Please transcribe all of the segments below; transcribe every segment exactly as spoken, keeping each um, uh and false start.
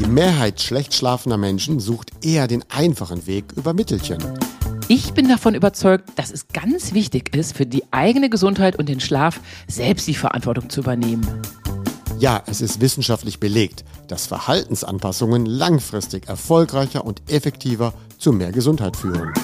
Die Mehrheit schlecht schlafender Menschen sucht eher den einfachen Weg über Mittelchen. Ich bin davon überzeugt, dass es ganz wichtig ist, für die eigene Gesundheit und den Schlaf selbst die Verantwortung zu übernehmen. Ja, es ist wissenschaftlich belegt, dass Verhaltensanpassungen langfristig erfolgreicher und effektiver zu mehr Gesundheit führen.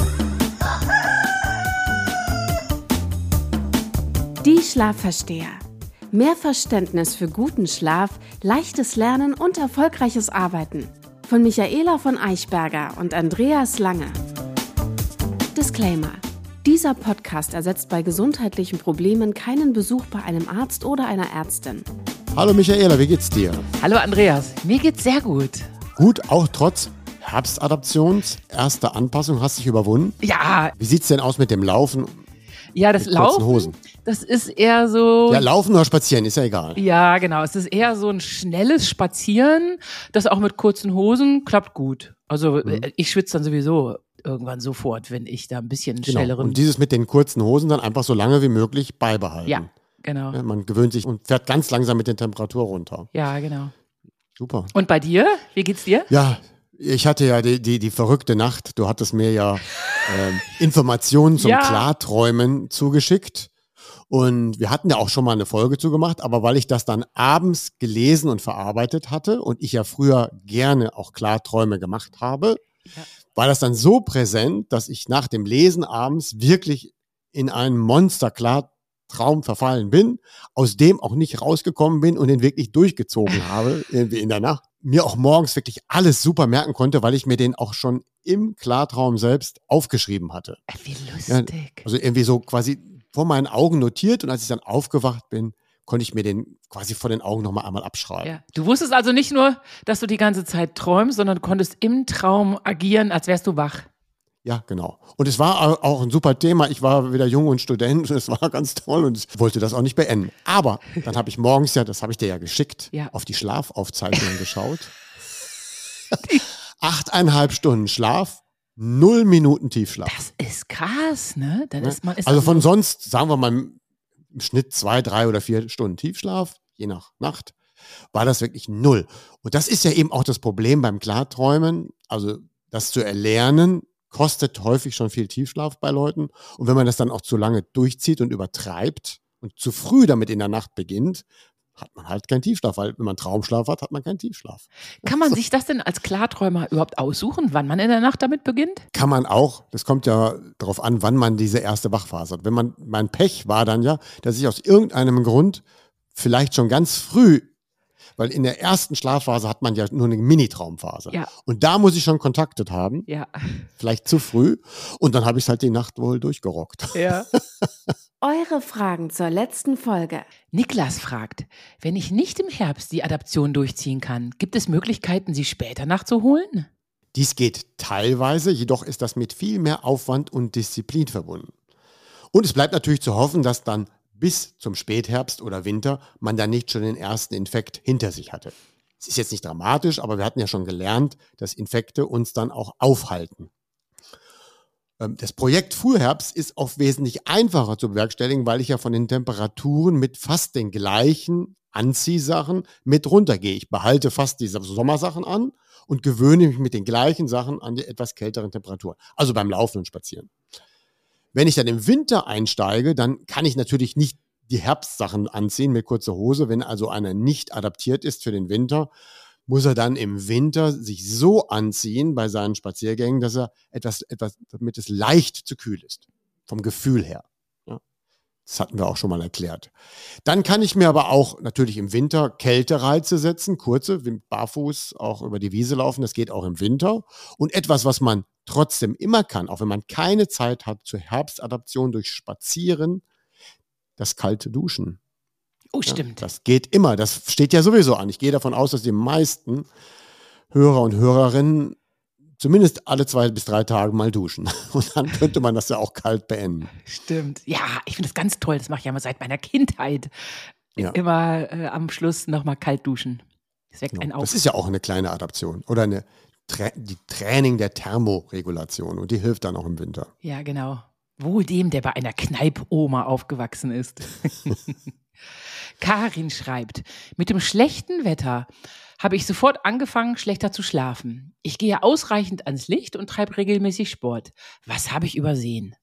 Die Schlafversteher. Mehr Verständnis für guten Schlaf, leichtes Lernen und erfolgreiches Arbeiten. Von Michaela von Eichberger und Andreas Lange. Disclaimer. Dieser Podcast ersetzt bei gesundheitlichen Problemen keinen Besuch bei einem Arzt oder einer Ärztin. Hallo Michaela, wie geht's dir? Hallo Andreas, mir geht's sehr gut. Gut, auch trotz Herbstadaptions, erster Anpassung, hast dich überwunden? Ja. Wie sieht's denn aus mit dem Laufen? Ja, das mit kurzen Laufen, Hosen? Das ist eher so... Ja, Laufen oder Spazieren, ist ja egal. Ja, genau. Es ist eher so ein schnelles Spazieren, das auch mit kurzen Hosen klappt gut. Also mhm. ich schwitze dann sowieso irgendwann sofort, wenn ich da ein bisschen genau. schnelleren... Und dieses mit den kurzen Hosen dann einfach so lange wie möglich beibehalten. Ja, genau. Ja, man gewöhnt sich und fährt ganz langsam mit der Temperatur runter. Ja, genau. Super. Und bei dir? Wie geht's dir? Ja, ich hatte ja die, die, die verrückte Nacht. Du hattest mir ja ähm, Informationen zum Ja. Klarträumen zugeschickt. Und wir hatten ja auch schon mal eine Folge zu gemacht, aber weil ich das dann abends gelesen und verarbeitet hatte und ich ja früher gerne auch Klarträume gemacht habe, Ja. war das dann so präsent, dass ich nach dem Lesen abends wirklich in einen Monster-Klartraum verfallen bin, aus dem auch nicht rausgekommen bin und den wirklich durchgezogen habe, irgendwie in der Nacht. Mir auch morgens wirklich alles super merken konnte, weil ich mir den auch schon im Klartraum selbst aufgeschrieben hatte. Wie lustig. Ja, also irgendwie so quasi vor meinen Augen notiert und als ich dann aufgewacht bin, konnte ich mir den quasi vor den Augen nochmal einmal abschreiben. Ja. Du wusstest also nicht nur, dass du die ganze Zeit träumst, sondern du konntest im Traum agieren, als wärst du wach. Ja, genau. Und es war auch ein super Thema. Ich war wieder jung und Student und es war ganz toll und ich wollte das auch nicht beenden. Aber dann habe ich morgens ja, das habe ich dir ja geschickt, Ja. auf die Schlafaufzeichnung geschaut. Achteinhalb Stunden Schlaf, null Minuten Tiefschlaf. Das ist krass, ne? Dann ist man, ist Also von sonst, sagen wir mal, im Schnitt zwei, drei oder vier Stunden Tiefschlaf, je nach Nacht, war das wirklich null. Und das ist ja eben auch das Problem beim Klarträumen. Also das zu erlernen, kostet häufig schon viel Tiefschlaf bei Leuten. Und wenn man das dann auch zu lange durchzieht und übertreibt und zu früh damit in der Nacht beginnt, hat man halt keinen Tiefschlaf, weil wenn man Traumschlaf hat, hat man keinen Tiefschlaf. Kann man sich das denn als Klarträumer überhaupt aussuchen, wann man in der Nacht damit beginnt? Kann man auch. Das kommt ja darauf an, wann man diese erste Wachphase hat. Wenn man, mein Pech war dann ja, dass ich aus irgendeinem Grund vielleicht schon ganz früh, weil in der ersten Schlafphase hat man ja nur eine Mini-Traumphase. Ja. Und da muss ich schon kontaktet haben. Ja. Vielleicht zu früh. Und dann habe ich es halt die Nacht wohl durchgerockt. Ja. Eure Fragen zur letzten Folge. Niklas fragt, wenn ich nicht im Herbst die Adaption durchziehen kann, gibt es Möglichkeiten, sie später nachzuholen? Dies geht teilweise, jedoch ist das mit viel mehr Aufwand und Disziplin verbunden. Und es bleibt natürlich zu hoffen, dass dann bis zum Spätherbst oder Winter man dann nicht schon den ersten Infekt hinter sich hatte. Es ist jetzt nicht dramatisch, aber wir hatten ja schon gelernt, dass Infekte uns dann auch aufhalten. Das Projekt Frühherbst ist auch wesentlich einfacher zu bewerkstelligen, weil ich ja von den Temperaturen mit fast den gleichen Anziehsachen mit runtergehe. Ich behalte fast diese Sommersachen an und gewöhne mich mit den gleichen Sachen an die etwas kälteren Temperaturen. Also beim Laufen und Spazieren. Wenn ich dann im Winter einsteige, dann kann ich natürlich nicht die Herbstsachen anziehen mit kurzer Hose. Wenn also einer nicht adaptiert ist für den Winter, muss er dann im Winter sich so anziehen bei seinen Spaziergängen, dass er etwas, etwas, damit es leicht zu kühl ist. Vom Gefühl her. Ja, das hatten wir auch schon mal erklärt. Dann kann ich mir aber auch natürlich im Winter Kältereize setzen, kurze, wie barfuß auch über die Wiese laufen, das geht auch im Winter. Und etwas, was man trotzdem immer kann, auch wenn man keine Zeit hat zur Herbstadaption durch Spazieren, das kalte Duschen. Oh, stimmt. Ja, das geht immer. Das steht ja sowieso an. Ich gehe davon aus, dass die meisten Hörer und Hörerinnen zumindest alle zwei bis drei Tage mal duschen. Und dann könnte man das ja auch kalt beenden. Stimmt. Ja, ich finde das ganz toll. Das mache ich ja mal seit meiner Kindheit. Ja. Immer äh, am Schluss nochmal kalt duschen. Das weckt einen Genau. auf. Das ist ja auch eine kleine Adaption. Oder eine Tra- die Training der Thermoregulation. Und die hilft dann auch im Winter. Ja, genau. Wohl dem, der bei einer Kneipoma aufgewachsen ist. Karin schreibt, mit dem schlechten Wetter habe ich sofort angefangen, schlechter zu schlafen. Ich gehe ausreichend ans Licht und treibe regelmäßig Sport. Was habe ich übersehen?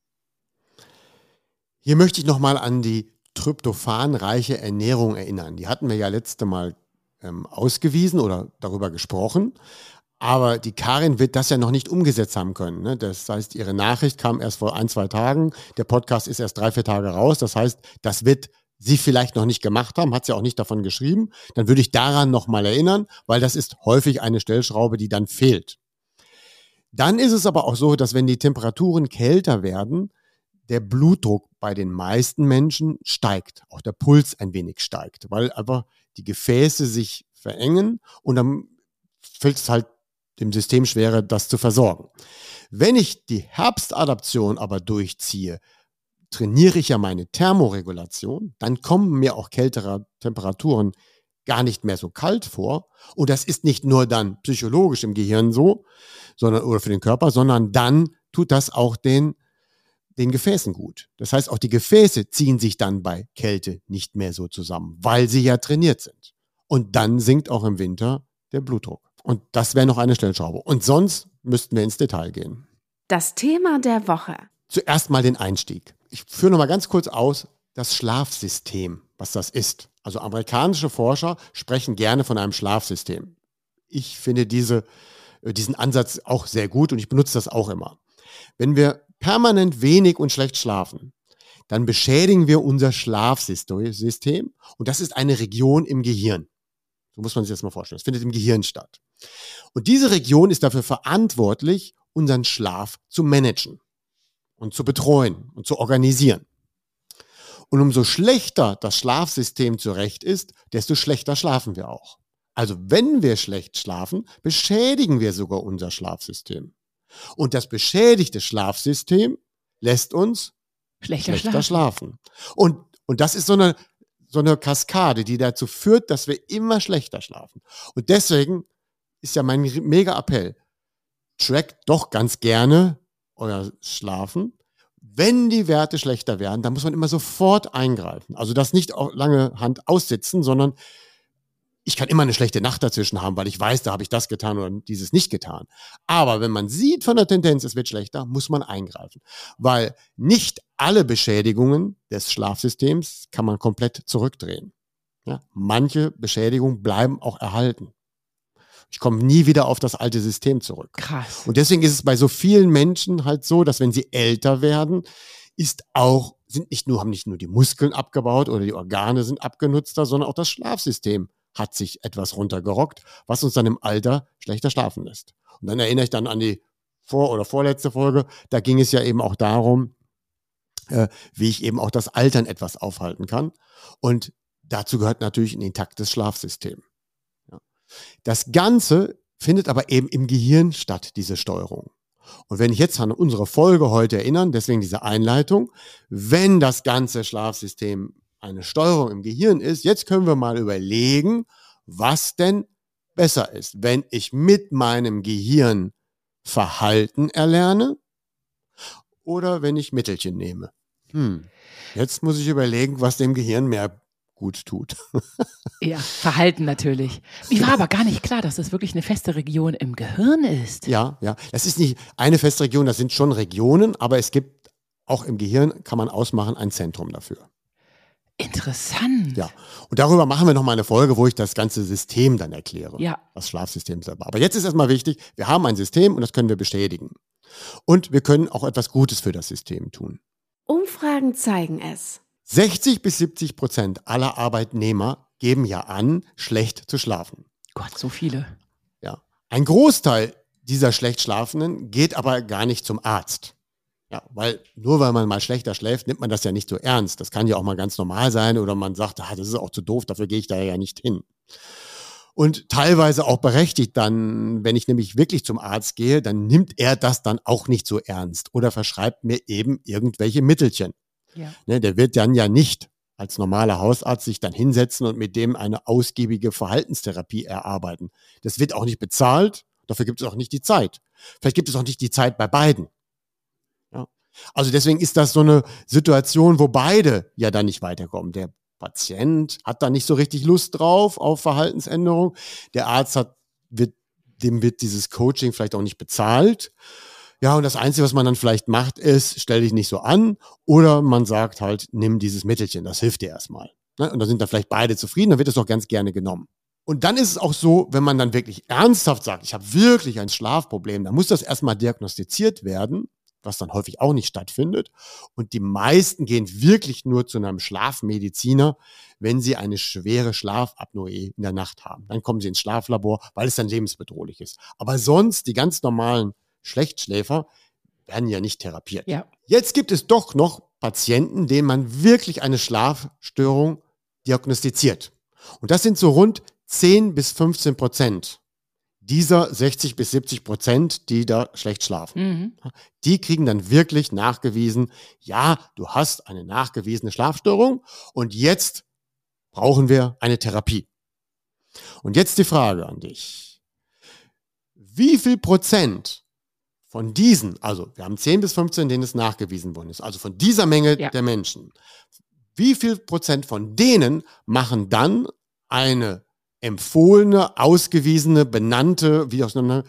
Hier möchte ich nochmal an die tryptophanreiche Ernährung erinnern. Die hatten wir ja letzte Mal ähm, ausgewiesen oder darüber gesprochen. Aber die Karin wird das ja noch nicht umgesetzt haben können. Ne? Das heißt, ihre Nachricht kam erst vor ein, zwei Tagen. Der Podcast ist erst drei, vier Tage raus. Das heißt, das wird sie vielleicht noch nicht gemacht haben, hat sie auch nicht davon geschrieben. Dann würde ich daran nochmal erinnern, weil das ist häufig eine Stellschraube, die dann fehlt. Dann ist es aber auch so, dass wenn die Temperaturen kälter werden, der Blutdruck bei den meisten Menschen steigt. Auch der Puls ein wenig steigt, weil einfach die Gefäße sich verengen und dann fällt es halt dem System schwerer, das zu versorgen. Wenn ich die Herbstadaption aber durchziehe, trainiere ich ja meine Thermoregulation, dann kommen mir auch kältere Temperaturen gar nicht mehr so kalt vor. Und das ist nicht nur dann psychologisch im Gehirn so, sondern oder für den Körper, sondern dann tut das auch den, den Gefäßen gut. Das heißt, auch die Gefäße ziehen sich dann bei Kälte nicht mehr so zusammen, weil sie ja trainiert sind. Und dann sinkt auch im Winter der Blutdruck. Und das wäre noch eine Stellschraube. Und sonst müssten wir ins Detail gehen. Das Thema der Woche. Zuerst mal den Einstieg. Ich führe noch mal ganz kurz aus, das Schlafsystem, was das ist. Also amerikanische Forscher sprechen gerne von einem Schlafsystem. Ich finde diese, diesen Ansatz auch sehr gut und ich benutze das auch immer. Wenn wir permanent wenig und schlecht schlafen, dann beschädigen wir unser Schlafsystem und das ist eine Region im Gehirn. So muss man sich das mal vorstellen. Das findet im Gehirn statt. Und diese Region ist dafür verantwortlich, unseren Schlaf zu managen und zu betreuen und zu organisieren. Und umso schlechter das Schlafsystem zurecht ist, desto schlechter schlafen wir auch. Also wenn wir schlecht schlafen, beschädigen wir sogar unser Schlafsystem. Und das beschädigte Schlafsystem lässt uns Schlechter, schlechter schlafen. schlafen. Und, und das ist so eine, so eine Kaskade, die dazu führt, dass wir immer schlechter schlafen. Und deswegen ist ja mein mega Appell, trackt doch ganz gerne euer Schlafen. Wenn die Werte schlechter werden, dann muss man immer sofort eingreifen. Also das nicht auch lange Hand aussitzen, sondern ich kann immer eine schlechte Nacht dazwischen haben, weil ich weiß, da habe ich das getan oder dieses nicht getan. Aber wenn man sieht von der Tendenz, es wird schlechter, muss man eingreifen. Weil nicht alle Beschädigungen des Schlafsystems kann man komplett zurückdrehen. Ja, manche Beschädigungen bleiben auch erhalten. Ich komme nie wieder auf das alte System zurück. Krass. Und deswegen ist es bei so vielen Menschen halt so, dass wenn sie älter werden, ist auch, sind nicht nur, haben nicht nur die Muskeln abgebaut oder die Organe sind abgenutzter, sondern auch das Schlafsystem hat sich etwas runtergerockt, was uns dann im Alter schlechter schlafen lässt. Und dann erinnere ich dann an die vor- oder vorletzte Folge, da ging es ja eben auch darum, äh, wie ich eben auch das Altern etwas aufhalten kann. Und dazu gehört natürlich ein intaktes Schlafsystem. Das Ganze findet aber eben im Gehirn statt, diese Steuerung. Und wenn ich jetzt an unsere Folge heute erinnern, deswegen diese Einleitung, wenn das ganze Schlafsystem eine Steuerung im Gehirn ist, jetzt können wir mal überlegen, was denn besser ist, wenn ich mit meinem Gehirn Verhalten erlerne oder wenn ich Mittelchen nehme. Hm. Jetzt muss ich überlegen, was dem Gehirn mehr gut tut. Ja, Verhalten natürlich. Mir war aber gar nicht klar, dass das wirklich eine feste Region im Gehirn ist. Ja, ja. Das ist nicht eine feste Region, das sind schon Regionen, aber es gibt auch im Gehirn, kann man ausmachen, ein Zentrum dafür. Interessant. Ja. Und darüber machen wir nochmal eine Folge, wo ich das ganze System dann erkläre. Ja. Das Schlafsystem selber. Aber jetzt ist erstmal wichtig, wir haben ein System und das können wir bestätigen. Und wir können auch etwas Gutes für das System tun. Umfragen zeigen es. sechzig bis siebzig Prozent aller Arbeitnehmer geben ja an, schlecht zu schlafen. Gott, so viele. Ja. Ein Großteil dieser schlecht Schlafenden geht aber gar nicht zum Arzt. Ja, weil nur weil man mal schlechter schläft, nimmt man das ja nicht so ernst. Das kann ja auch mal ganz normal sein oder man sagt, ah, das ist auch zu doof, dafür gehe ich da ja nicht hin. Und teilweise auch berechtigt dann, wenn ich nämlich wirklich zum Arzt gehe, dann nimmt er das dann auch nicht so ernst oder verschreibt mir eben irgendwelche Mittelchen. Ja. Ne, der wird dann ja nicht als normaler Hausarzt sich dann hinsetzen und mit dem eine ausgiebige Verhaltenstherapie erarbeiten. Das wird auch nicht bezahlt, dafür gibt es auch nicht die Zeit. Vielleicht gibt es auch nicht die Zeit bei beiden. Ja. Also deswegen ist das so eine Situation, wo beide ja dann nicht weiterkommen. Der Patient hat da nicht so richtig Lust drauf auf Verhaltensänderung. Der Arzt hat, wird, dem wird dieses Coaching vielleicht auch nicht bezahlt. Ja, und das Einzige, was man dann vielleicht macht, ist, stell dich nicht so an, oder man sagt halt, nimm dieses Mittelchen, das hilft dir erstmal. Ne? Und da sind dann vielleicht beide zufrieden, dann wird es auch ganz gerne genommen. Und dann ist es auch so, wenn man dann wirklich ernsthaft sagt, ich habe wirklich ein Schlafproblem, dann muss das erstmal diagnostiziert werden, was dann häufig auch nicht stattfindet. Und die meisten gehen wirklich nur zu einem Schlafmediziner, wenn sie eine schwere Schlafapnoe in der Nacht haben. Dann kommen sie ins Schlaflabor, weil es dann lebensbedrohlich ist. Aber sonst, die ganz normalen Schlechtschläfer werden ja nicht therapiert. Ja. Jetzt gibt es doch noch Patienten, denen man wirklich eine Schlafstörung diagnostiziert. Und das sind so rund zehn bis fünfzehn Prozent dieser sechzig bis siebzig Prozent, die da schlecht schlafen. Mhm. Die kriegen dann wirklich nachgewiesen, ja, du hast eine nachgewiesene Schlafstörung und jetzt brauchen wir eine Therapie. Und jetzt die Frage an dich. Wie viel Prozent von diesen, also wir haben zehn bis fünfzehn, denen es nachgewiesen worden ist, also von dieser Menge Ja. der Menschen, wie viel Prozent von denen machen dann eine empfohlene, ausgewiesene, benannte, wie auch immer,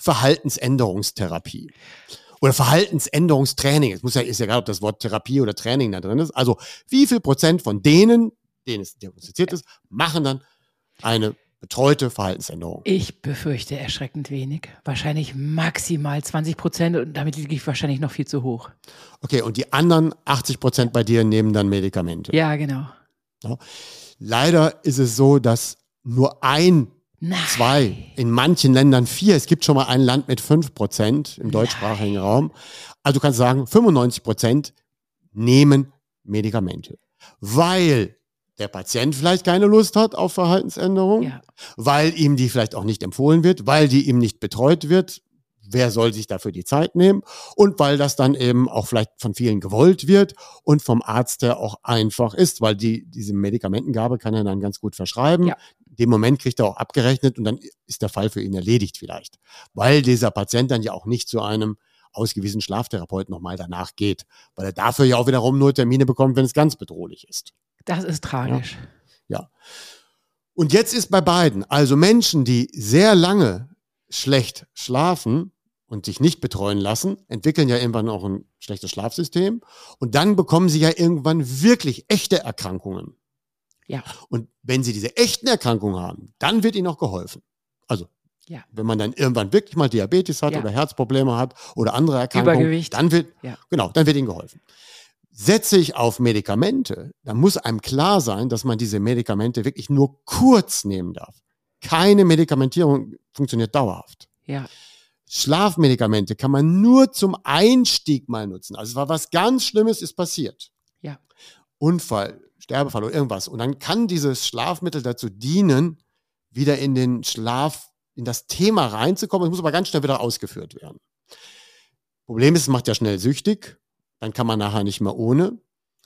Verhaltensänderungstherapie oder Verhaltensänderungstraining? Es muss ja, ist ja egal, ob das Wort Therapie oder Training da drin ist. Also wie viel Prozent von denen, denen es diagnostiziert ist, machen dann eine betreute Verhaltensänderung? Ich befürchte erschreckend wenig. Wahrscheinlich maximal zwanzig Prozent und damit liege ich wahrscheinlich noch viel zu hoch. Okay, und die anderen achtzig Prozent bei dir nehmen dann Medikamente. Ja, genau. Ja. Leider ist es so, dass nur ein, Nein. zwei, in manchen Ländern vier, es gibt schon mal ein Land mit fünf Prozent im deutschsprachigen Nein. Raum. Also du kannst sagen, fünfundneunzig Prozent nehmen Medikamente, weil der Patient vielleicht keine Lust hat auf Verhaltensänderung, Ja. weil ihm die vielleicht auch nicht empfohlen wird, weil die ihm nicht betreut wird. Wer soll sich dafür die Zeit nehmen? Und weil das dann eben auch vielleicht von vielen gewollt wird und vom Arzt her auch einfach ist, weil die, diese Medikamentengabe kann er dann ganz gut verschreiben. Ja. In dem Moment kriegt er auch abgerechnet und dann ist der Fall für ihn erledigt vielleicht. Weil dieser Patient dann ja auch nicht zu einem ausgewiesenen Schlaftherapeuten nochmal danach geht, weil er dafür ja auch wiederum nur Termine bekommt, wenn es ganz bedrohlich ist. Das ist tragisch. Ja. Und jetzt ist bei beiden, also Menschen, die sehr lange schlecht schlafen und sich nicht betreuen lassen, entwickeln ja irgendwann auch ein schlechtes Schlafsystem und dann bekommen sie ja irgendwann wirklich echte Erkrankungen. Ja. Und wenn sie diese echten Erkrankungen haben, dann wird ihnen auch geholfen. Also Ja. wenn man dann irgendwann wirklich mal Diabetes hat Ja. oder Herzprobleme hat oder andere Erkrankungen, Übergewicht. dann wird, Ja. genau, dann wird ihnen geholfen. Setze ich auf Medikamente, dann muss einem klar sein, dass man diese Medikamente wirklich nur kurz nehmen darf. Keine Medikamentierung funktioniert dauerhaft. Ja. Schlafmedikamente kann man nur zum Einstieg mal nutzen. Also es war was ganz Schlimmes ist passiert. Ja. Unfall, Sterbefall oder irgendwas. Und dann kann dieses Schlafmittel dazu dienen, wieder in den Schlaf, in das Thema reinzukommen. Es muss aber ganz schnell wieder ausgeführt werden. Problem ist, es macht ja schnell süchtig. Dann kann man nachher nicht mehr ohne.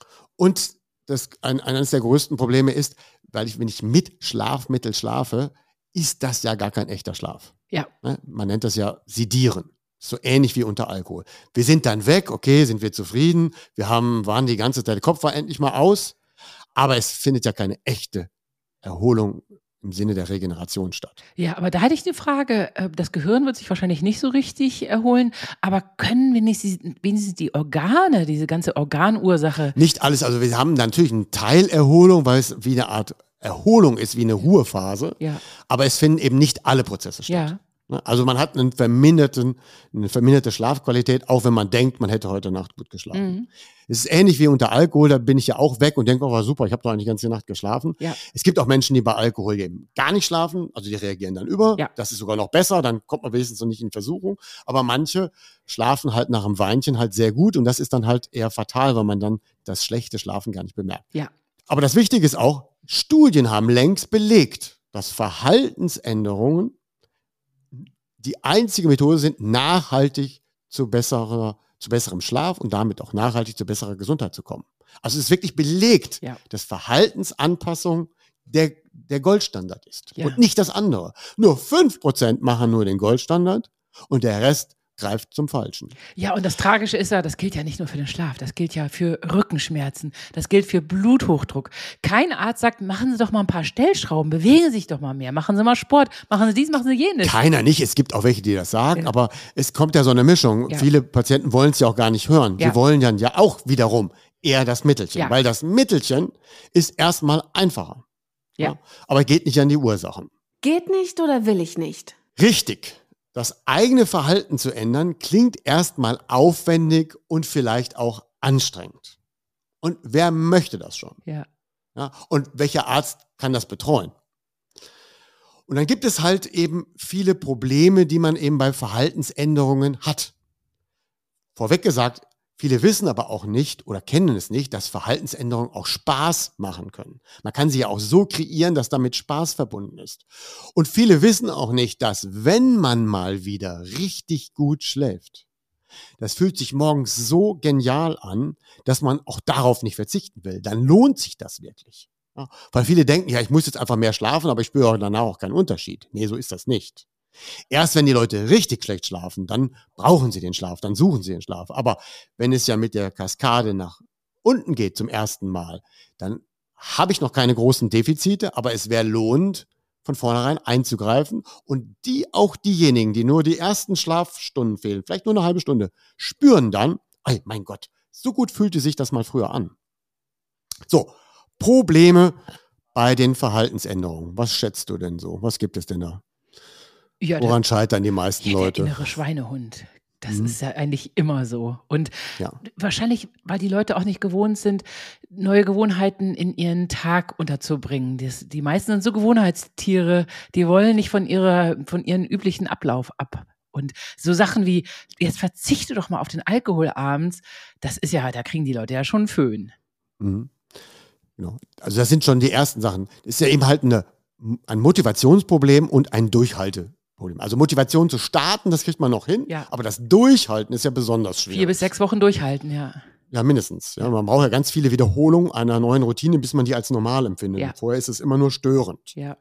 Und das, ein, eines der größten Probleme ist, weil ich, wenn ich mit Schlafmittel schlafe, ist das ja gar kein echter Schlaf. Ja. Ne? Man nennt das ja Sedieren. So ähnlich wie unter Alkohol. Wir sind dann weg, okay, sind wir zufrieden. Wir haben, waren die ganze Zeit, der Kopf war endlich mal aus. Aber es findet ja keine echte Erholung im Sinne der Regeneration statt. Ja, aber da hätte ich eine Frage. Äh, Das Gehirn wird sich wahrscheinlich nicht so richtig erholen, aber können wenigstens, wenigstens die Organe, diese ganze Organursache. Nicht alles, also wir haben natürlich eine Teilerholung, weil es wie eine Art Erholung ist, wie eine Ruhephase. Ja. Aber es finden eben nicht alle Prozesse statt. Ja. Also man hat einen verminderten, eine verminderte Schlafqualität, auch wenn man denkt, man hätte heute Nacht gut geschlafen. Mhm. Es ist ähnlich wie unter Alkohol, da bin ich ja auch weg und denke, oh, war super, ich habe doch eigentlich die ganze Nacht geschlafen. Ja. Es gibt auch Menschen, die bei Alkohol eben gar nicht schlafen, also die reagieren dann über. Ja. Das ist sogar noch besser, dann kommt man wenigstens noch nicht in Versuchung. Aber manche schlafen halt nach einem Weinchen halt sehr gut und das ist dann halt eher fatal, weil man dann das schlechte Schlafen gar nicht bemerkt. Ja. Aber das Wichtige ist auch, Studien haben längst belegt, dass Verhaltensänderungen die einzige Methode sind, nachhaltig zu besserer, zu besserem Schlaf und damit auch nachhaltig zu besserer Gesundheit zu kommen. Also es ist wirklich belegt, Ja. dass Verhaltensanpassung der, der Goldstandard ist Ja. und nicht das andere. Nur fünf Prozent machen nur den Goldstandard und der Rest greift zum Falschen. Ja, und das Tragische ist ja, das gilt ja nicht nur für den Schlaf, das gilt ja für Rückenschmerzen, das gilt für Bluthochdruck. Kein Arzt sagt, machen Sie doch mal ein paar Stellschrauben, bewegen Sie sich doch mal mehr, machen Sie mal Sport, machen Sie dies, machen Sie jenes. Keiner nicht, es gibt auch welche, die das sagen, Ja. aber es kommt ja so eine Mischung. Ja. Viele Patienten wollen es ja auch gar nicht hören. Ja. Sie wollen dann ja auch wiederum eher das Mittelchen, Ja. weil das Mittelchen ist erstmal einfacher. Ja. Aber geht nicht an die Ursachen. Geht nicht oder will ich nicht? Richtig. Das eigene Verhalten zu ändern, klingt erstmal aufwendig und vielleicht auch anstrengend. Und wer möchte das schon? Ja. Ja, und welcher Arzt kann das betreuen? Und dann gibt es halt eben viele Probleme, die man eben bei Verhaltensänderungen hat. Vorweg gesagt, viele wissen aber auch nicht oder kennen es nicht, dass Verhaltensänderungen auch Spaß machen können. Man kann sie ja auch so kreieren, dass damit Spaß verbunden ist. Und viele wissen auch nicht, dass wenn man mal wieder richtig gut schläft, das fühlt sich morgens so genial an, dass man auch darauf nicht verzichten will. Dann lohnt sich das wirklich. Ja, weil viele denken, ja, ich muss jetzt einfach mehr schlafen, aber ich spüre danach auch keinen Unterschied. Nee, so ist das nicht. Erst wenn die Leute richtig schlecht schlafen, dann brauchen sie den Schlaf, dann suchen sie den Schlaf. Aber wenn es ja mit der Kaskade nach unten geht zum ersten Mal, dann habe ich noch keine großen Defizite, aber es wäre lohnend, von vornherein einzugreifen und die auch diejenigen, die nur die ersten Schlafstunden fehlen, vielleicht nur eine halbe Stunde, spüren dann, ey, mein Gott, so gut fühlte sich das mal früher an. So, Probleme bei den Verhaltensänderungen. Was schätzt du denn so? Was gibt es denn da? Ja, Woran scheitern die meisten ja, Leute? Der innere Schweinehund. Das Mhm. ist ja eigentlich immer so. Und Ja. wahrscheinlich, weil die Leute auch nicht gewohnt sind, neue Gewohnheiten in ihren Tag unterzubringen. Das, die meisten sind so Gewohnheitstiere, die wollen nicht von ihrer, von ihren üblichen Ablauf ab. Und so Sachen wie, jetzt verzichte doch mal auf den Alkohol abends, das ist ja, da kriegen die Leute ja schon einen Föhn. Mhm. Genau. Also das sind schon die ersten Sachen. Das ist ja eben halt eine, ein Motivationsproblem und ein Durchhalteproblem. Also Motivation zu starten, das kriegt man noch hin, Ja. aber das Durchhalten ist ja besonders schwierig. Vier bis sechs Wochen durchhalten, ja. Ja, mindestens. Ja, man braucht ja ganz viele Wiederholungen einer neuen Routine, bis man die als normal empfindet. Ja. Vorher ist es immer nur störend. Ja.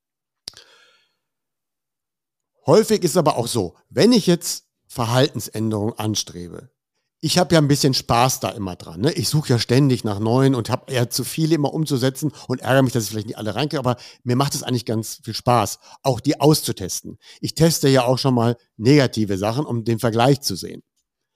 Häufig ist es aber auch so, wenn ich jetzt Verhaltensänderungen anstrebe, ich habe ja ein bisschen Spaß da immer dran. Ne? Ich suche ja ständig nach neuen und habe eher zu viele immer umzusetzen und ärgere mich, dass ich vielleicht nicht alle reinkriege, aber mir macht es eigentlich ganz viel Spaß, auch die auszutesten. Ich teste ja auch schon mal negative Sachen, um den Vergleich zu sehen.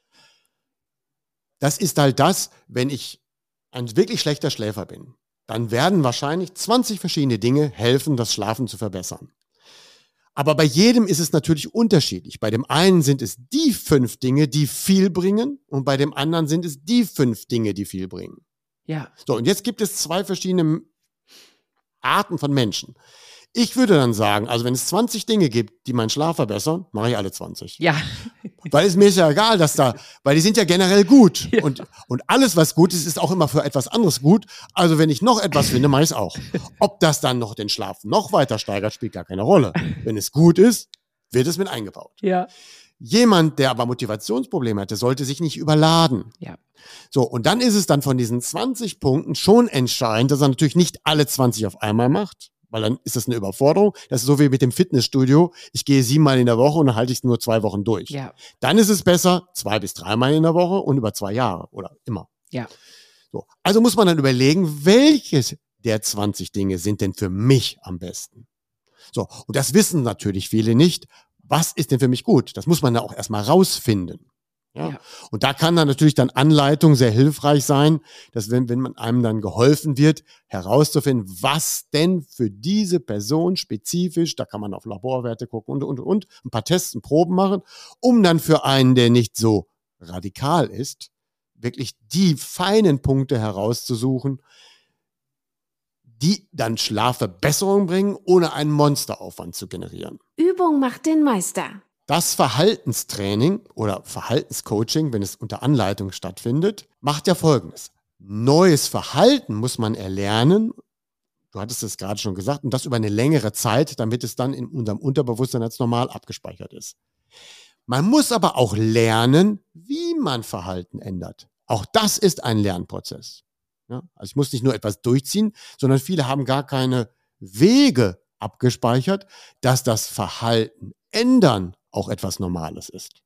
Das ist halt das, wenn ich ein wirklich schlechter Schläfer bin, dann werden wahrscheinlich zwanzig verschiedene Dinge helfen, das Schlafen zu verbessern. Aber bei jedem ist es natürlich unterschiedlich. Bei dem einen sind es die fünf Dinge, die viel bringen, und bei dem anderen sind es die fünf Dinge, die viel bringen. Ja. So, und jetzt gibt es zwei verschiedene Arten von Menschen. Ich würde dann sagen, also wenn es zwanzig Dinge gibt, die meinen Schlaf verbessern, mache ich alle zwanzig. Ja. Weil es mir ist ja egal, dass da, weil die sind ja generell gut. Ja. Und, und alles, was gut ist, ist auch immer für etwas anderes gut. Also wenn ich noch etwas finde, mache ich es auch. Ob das dann noch den Schlaf noch weiter steigert, spielt gar keine Rolle. Wenn es gut ist, wird es mit eingebaut. Ja. Jemand, der aber Motivationsprobleme hatte, sollte sich nicht überladen. Ja. So, und dann ist es dann von diesen zwanzig Punkten schon entscheidend, dass er natürlich nicht alle zwanzig auf einmal macht. Weil dann ist das eine Überforderung. Das ist so wie mit dem Fitnessstudio. Ich gehe siebenmal in der Woche und dann halte ich es nur zwei Wochen durch. Ja. Dann ist es besser, zwei bis dreimal in der Woche und über zwei Jahre oder immer. Ja. So. Also muss man dann überlegen, welches der zwanzig Dinge sind denn für mich am besten? So. Und das wissen natürlich viele nicht. Was ist denn für mich gut? Das muss man da auch erstmal rausfinden. Ja? Ja. Und da kann dann natürlich dann Anleitung sehr hilfreich sein, dass wenn, wenn man einem dann geholfen wird, herauszufinden, was denn für diese Person spezifisch, da kann man auf Laborwerte gucken und, und, und, ein paar Tests und Proben machen, um dann für einen, der nicht so radikal ist, wirklich die feinen Punkte herauszusuchen, die dann Schlafverbesserung bringen, ohne einen Monsteraufwand zu generieren. Übung macht den Meister. Das Verhaltenstraining oder Verhaltenscoaching, wenn es unter Anleitung stattfindet, macht ja Folgendes. Neues Verhalten muss man erlernen, du hattest es gerade schon gesagt, und das über eine längere Zeit, damit es dann in unserem Unterbewusstsein als normal abgespeichert ist. Man muss aber auch lernen, wie man Verhalten ändert. Auch das ist ein Lernprozess. Ja, also ich muss nicht nur etwas durchziehen, sondern viele haben gar keine Wege abgespeichert, dass das Verhalten ändern auch etwas Normales ist.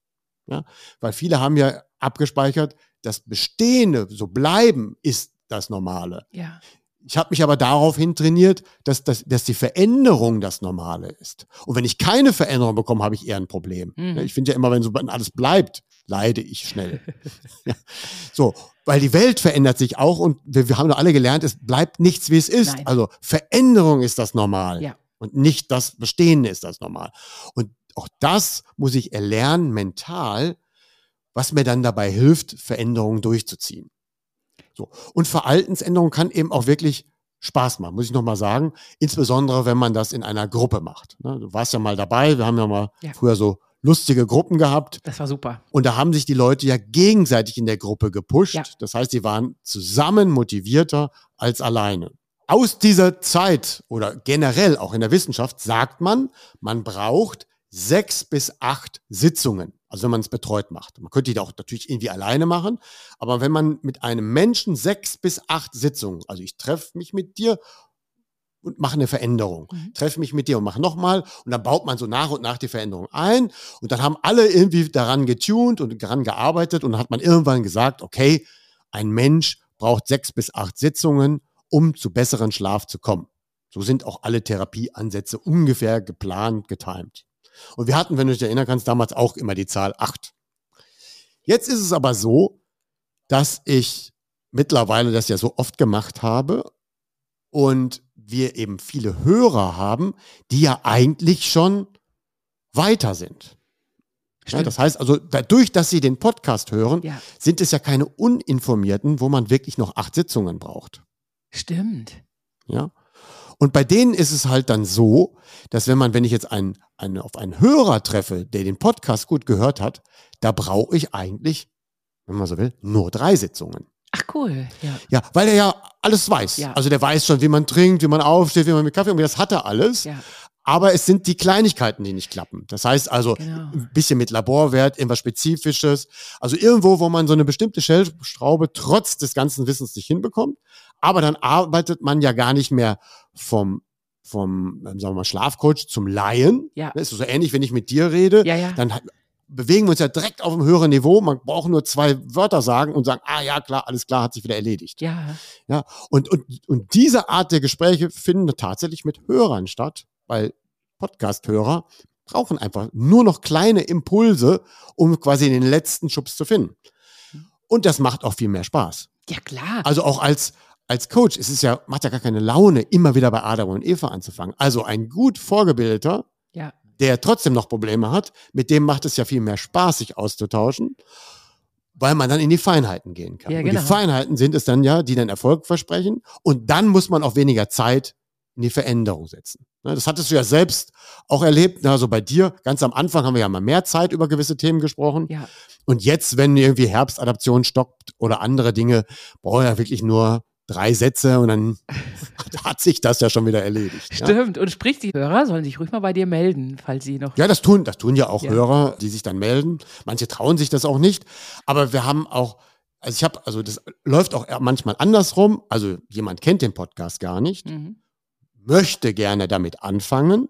Ja? Weil viele haben ja abgespeichert, das Bestehende, so bleiben, ist das Normale. Ja. Ich habe mich aber daraufhin trainiert, dass, dass, dass die Veränderung das Normale ist. Und wenn ich keine Veränderung bekomme, habe ich eher ein Problem. Mhm. Ich finde ja immer, wenn so alles bleibt, leide ich schnell. Ja. So, weil die Welt verändert sich auch und wir, wir haben doch alle gelernt, es bleibt nichts, wie es ist. Nein. Also Veränderung ist das Normal Ja. und nicht das Bestehende ist das Normal. Und auch das muss ich erlernen mental, was mir dann dabei hilft, Veränderungen durchzuziehen. So. Und Verhaltensänderung kann eben auch wirklich Spaß machen, muss ich nochmal sagen. Insbesondere, wenn man das in einer Gruppe macht. Du warst ja mal dabei, wir haben ja mal Ja. früher so lustige Gruppen gehabt. Das war super. Und da haben sich die Leute ja gegenseitig in der Gruppe gepusht. Ja. Das heißt, die waren zusammen motivierter als alleine. Aus dieser Zeit oder generell auch in der Wissenschaft sagt man, man braucht sechs bis acht Sitzungen. Also wenn man es betreut macht. Man könnte die auch natürlich irgendwie alleine machen. Aber wenn man mit einem Menschen sechs bis acht Sitzungen, also ich treffe mich mit dir und mache eine Veränderung. Mhm. Treffe mich mit dir und mache nochmal. Und dann baut man so nach und nach die Veränderung ein. Und dann haben alle irgendwie daran getunt und daran gearbeitet. Und dann hat man irgendwann gesagt, okay, ein Mensch braucht sechs bis acht Sitzungen, um zu besseren Schlaf zu kommen. So sind auch alle Therapieansätze ungefähr geplant, getimt. Und wir hatten, wenn du dich erinnern kannst, damals auch immer die Zahl acht. Jetzt ist es aber so, dass ich mittlerweile das ja so oft gemacht habe und wir eben viele Hörer haben, die ja eigentlich schon weiter sind. Ja, das heißt also, dadurch, dass sie den Podcast hören, Ja. sind es ja keine Uninformierten, wo man wirklich noch acht Sitzungen braucht. Stimmt. Ja. Und bei denen ist es halt dann so, dass wenn man, wenn ich jetzt einen, einen, auf einen Hörer treffe, der den Podcast gut gehört hat, da brauche ich eigentlich, wenn man so will, nur drei Sitzungen. Ach cool. Ja. Ja, weil er ja alles weiß. Ja. Also der weiß schon, wie man trinkt, wie man aufsteht, wie man mit Kaffee umgeht, das hat er alles. Ja. Aber es sind die Kleinigkeiten, die nicht klappen. Das heißt also, Genau. ein bisschen mit Laborwert, irgendwas Spezifisches. Also irgendwo, wo man so eine bestimmte Stellschraube trotz des ganzen Wissens nicht hinbekommt. Aber dann arbeitet man ja gar nicht mehr vom, vom ähm, sagen wir mal, Schlafcoach zum Laien. Ja. Das ist so ähnlich, wenn ich mit dir rede. Ja, ja. Dann bewegen wir uns ja direkt auf einem höheren Niveau. Man braucht nur zwei Wörter sagen und sagen, ah ja, klar, alles klar, hat sich wieder erledigt. Ja. Ja, und, und, und diese Art der Gespräche finden tatsächlich mit Hörern statt, weil Podcast-Hörer brauchen einfach nur noch kleine Impulse, um quasi den letzten Schubs zu finden. Und das macht auch viel mehr Spaß. Ja, klar. Also auch als, als Coach, es ist ja, macht ja gar keine Laune, immer wieder bei Adam und Eva anzufangen. Also ein gut vorgebildeter, Ja. der trotzdem noch Probleme hat, mit dem macht es ja viel mehr Spaß, sich auszutauschen, weil man dann in die Feinheiten gehen kann. Ja, und genau. die Feinheiten sind es dann ja, die dann Erfolg versprechen. Und dann muss man auch weniger Zeit in die Veränderung setzen. Ne, Das hattest du ja selbst auch erlebt. Also bei dir, ganz am Anfang haben wir ja mal mehr Zeit über gewisse Themen gesprochen. Ja. Und jetzt, wenn irgendwie Herbstadaption stoppt oder andere Dinge, brauche ich ja wirklich nur drei Sätze und dann hat sich das ja schon wieder erledigt. Ja? Stimmt. Und sprich, die Hörer sollen sich ruhig mal bei dir melden, falls sie noch. Ja, das tun, das tun ja auch Ja. Hörer, die sich dann melden. Manche trauen sich das auch nicht. Aber wir haben auch, also ich habe, also das läuft auch manchmal andersrum. Also jemand kennt den Podcast gar nicht, Mhm. möchte gerne damit anfangen,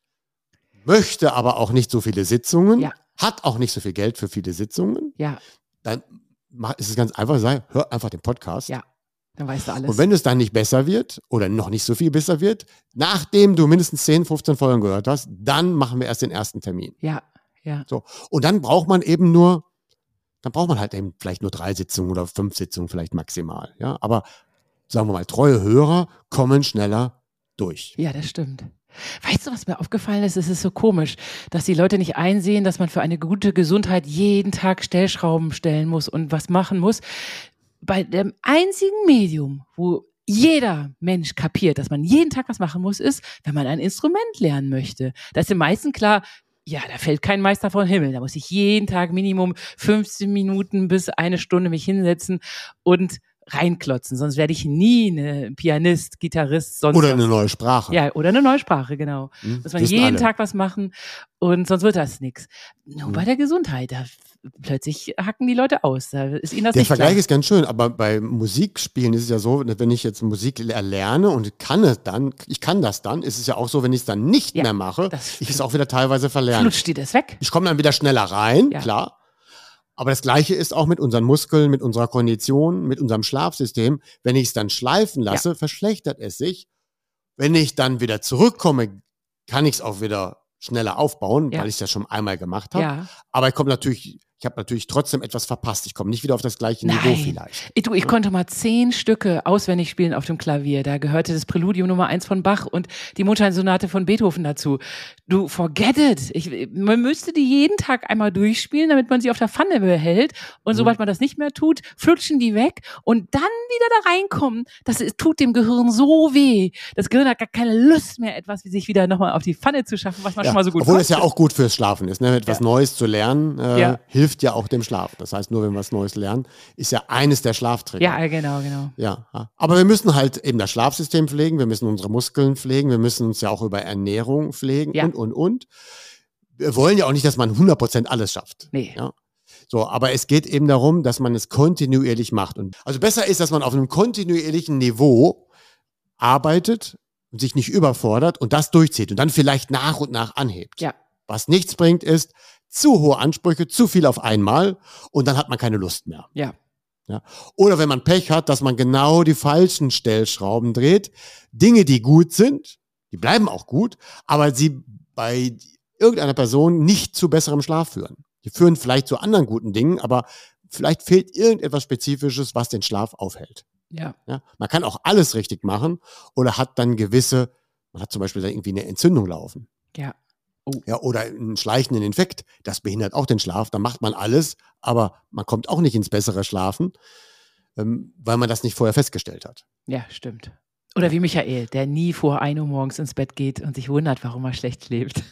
möchte aber auch nicht so viele Sitzungen, Ja. hat auch nicht so viel Geld für viele Sitzungen. Ja. Dann mach- ist es ganz einfach, sei, hör einfach den Podcast. Ja. Dann weißt du alles. Und wenn es dann nicht besser wird oder noch nicht so viel besser wird, nachdem du mindestens zehn, fünfzehn Folgen gehört hast, dann machen wir erst den ersten Termin. Ja. Ja. So. Und dann braucht man eben nur, dann braucht man halt eben vielleicht nur drei Sitzungen oder fünf Sitzungen vielleicht maximal. Ja, aber sagen wir mal, treue Hörer kommen schneller durch. Ja, das stimmt. Weißt du, was mir aufgefallen ist? Es ist so komisch, dass die Leute nicht einsehen, dass man für eine gute Gesundheit jeden Tag Stellschrauben stellen muss und was machen muss. Bei dem einzigen Medium, wo jeder Mensch kapiert, dass man jeden Tag was machen muss, ist, wenn man ein Instrument lernen möchte. Da ist den meisten klar, ja, da fällt kein Meister vom Himmel. Da muss ich jeden Tag Minimum fünfzehn Minuten bis eine Stunde mich hinsetzen und reinklotzen. Sonst werde ich nie eine Pianist, Gitarrist, sonst Oder was. eine neue Sprache. Ja, oder eine neue Sprache, genau. Hm, Muss man wissen jeden alle. Tag was machen und sonst wird das nichts. Nur Hm. bei der Gesundheit, da f- plötzlich hacken die Leute aus. Da ist ihnen das Der nicht Vergleich klar. ist ganz schön, aber bei Musikspielen ist es ja so, wenn ich jetzt Musik erlerne und kann es dann, ich kann das dann, ist es ja auch so, wenn ich es dann nicht Ja, mehr mache, das ich es auch wieder teilweise verlerne. Flutscht dir das weg? Ich komme dann wieder schneller rein, Ja. klar. Aber das Gleiche ist auch mit unseren Muskeln, mit unserer Kondition, mit unserem Schlafsystem. Wenn ich es dann schleifen lasse, ja. verschlechtert es sich. Wenn ich dann wieder zurückkomme, kann ich es auch wieder schneller aufbauen, ja. weil ich es ja schon einmal gemacht habe. Ja. Aber ich komme natürlich, ich habe natürlich trotzdem etwas verpasst. Ich komme nicht wieder auf das gleiche Nein. Niveau vielleicht. Ich, du, ich ja. konnte mal zehn Stücke auswendig spielen auf dem Klavier. Da gehörte das Präludium Nummer eins von Bach und die Mondscheinsonate von Beethoven dazu. Du, forget it. Ich, man müsste die jeden Tag einmal durchspielen, damit man sie auf der Pfanne behält. Und mhm. sobald man das nicht mehr tut, flutschen die weg und dann wieder da reinkommen. Das ist, tut dem Gehirn so weh. Das Gehirn hat gar keine Lust mehr, etwas wie sich wieder nochmal auf die Pfanne zu schaffen, was man ja. schon mal so gut Obwohl konnte. es ja auch gut fürs Schlafen ist, ne? Etwas ja. Neues zu lernen, äh, ja. hilft ja auch dem Schlaf. Das heißt, nur wenn wir was Neues lernen, ist ja eines der Schlaftrigger. Ja, genau, genau. Ja, aber wir müssen halt eben das Schlafsystem pflegen, wir müssen unsere Muskeln pflegen, wir müssen uns ja auch über Ernährung pflegen ja. und, und, und. Wir wollen ja auch nicht, dass man hundert Prozent alles schafft. Nee. Ja. So, aber es geht eben darum, dass man es kontinuierlich macht. Und also besser ist, dass man auf einem kontinuierlichen Niveau arbeitet und sich nicht überfordert und das durchzieht und dann vielleicht nach und nach anhebt. Ja. Was nichts bringt, ist zu hohe Ansprüche, zu viel auf einmal und dann hat man keine Lust mehr. Ja. Ja. Oder wenn man Pech hat, dass man genau die falschen Stellschrauben dreht, Dinge, die gut sind, die bleiben auch gut, aber sie bei irgendeiner Person nicht zu besserem Schlaf führen. Die führen vielleicht zu anderen guten Dingen, aber vielleicht fehlt irgendetwas Spezifisches, was den Schlaf aufhält. Ja. Ja. Man kann auch alles richtig machen oder hat dann gewisse, man hat zum Beispiel irgendwie eine Entzündung laufen. Ja. Oh. Ja, oder einen schleichenden Infekt, das behindert auch den Schlaf, da macht man alles, aber man kommt auch nicht ins bessere Schlafen, ähm, weil man das nicht vorher festgestellt hat. Ja, stimmt. Oder wie Michael, der nie vor ein Uhr morgens ins Bett geht und sich wundert, warum er schlecht schläft.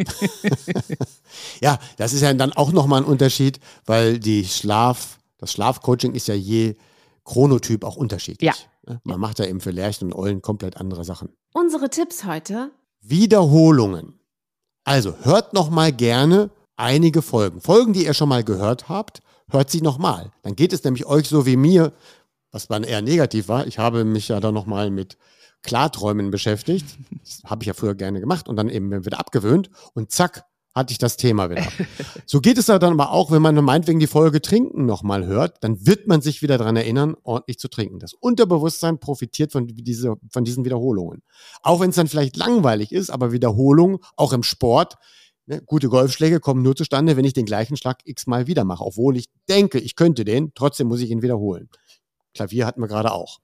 Ja, das ist ja dann auch nochmal ein Unterschied, weil die Schlaf, das Schlafcoaching ist ja je Chronotyp auch unterschiedlich. Ja. Man macht ja eben für Lerchen und Eulen komplett andere Sachen. Unsere Tipps heute: Wiederholungen. Also hört noch mal gerne einige Folgen. Folgen, die ihr schon mal gehört habt, hört sie noch mal. Dann geht es nämlich euch so wie mir, was dann eher negativ war. Ich habe mich ja dann noch mal mit Klarträumen beschäftigt. Das habe ich ja früher gerne gemacht und dann eben wieder abgewöhnt. Und zack, hatte ich das Thema wieder. So geht es dann aber auch, wenn man meinetwegen die Folge Trinken noch mal hört, dann wird man sich wieder daran erinnern, ordentlich zu trinken. Das Unterbewusstsein profitiert von, diese, von diesen Wiederholungen. Auch wenn es dann vielleicht langweilig ist, aber Wiederholungen, auch im Sport, ne, gute Golfschläge kommen nur zustande, wenn ich den gleichen Schlag x-mal wieder mache. Obwohl ich denke, ich könnte den, trotzdem muss ich ihn wiederholen. Klavier hatten wir gerade auch.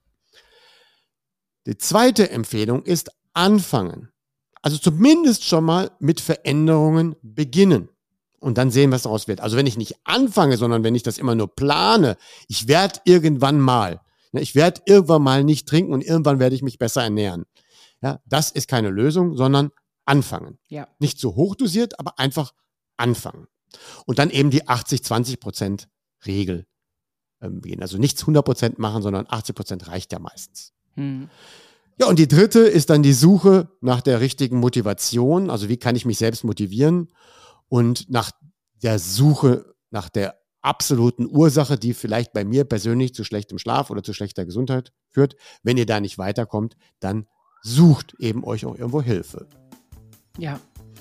Die zweite Empfehlung ist anfangen. Also zumindest schon mal mit Veränderungen beginnen und dann sehen, was daraus wird. Also wenn ich nicht anfange, sondern wenn ich das immer nur plane, ich werde irgendwann mal, ich werde irgendwann mal nicht trinken und irgendwann werde ich mich besser ernähren. Ja, das ist keine Lösung, sondern anfangen. Ja. Nicht so hochdosiert, aber einfach anfangen. Und dann eben die achtzig zwanzig Prozent Regel ähm, gehen. Also nichts hundert Prozent machen, sondern achtzig Prozent reicht ja meistens. Hm. Ja, und die dritte ist dann die Suche nach der richtigen Motivation. Also wie kann ich mich selbst motivieren? Und nach der Suche nach der absoluten Ursache, die vielleicht bei mir persönlich zu schlechtem Schlaf oder zu schlechter Gesundheit führt. Wenn ihr da nicht weiterkommt, dann sucht eben euch auch irgendwo Hilfe. Ja.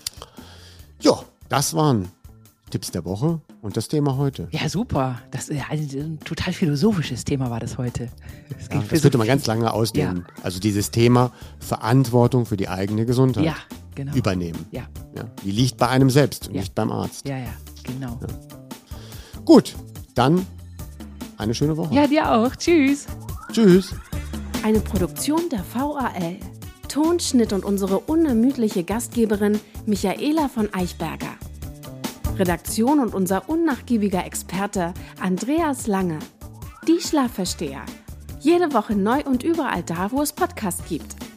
Ja, das waren Tipps der Woche und das Thema heute. Ja, super. Das, ja, ein total philosophisches Thema war das heute. Das, ja, das könnte man ganz lange ausnehmen. Ja. Also dieses Thema Verantwortung für die eigene Gesundheit ja, genau. übernehmen. Ja. Ja, die liegt bei einem selbst und ja. nicht beim Arzt. Ja, ja, genau. Ja. Gut, dann eine schöne Woche. Ja, dir auch. Tschüss. Tschüss. Eine Produktion der V A L. Tonschnitt und unsere unermüdliche Gastgeberin Michaela von Eichberger. Redaktion und unser unnachgiebiger Experte Andreas Lange. Die Schlafversteher. Jede Woche neu und überall da, wo es Podcasts gibt.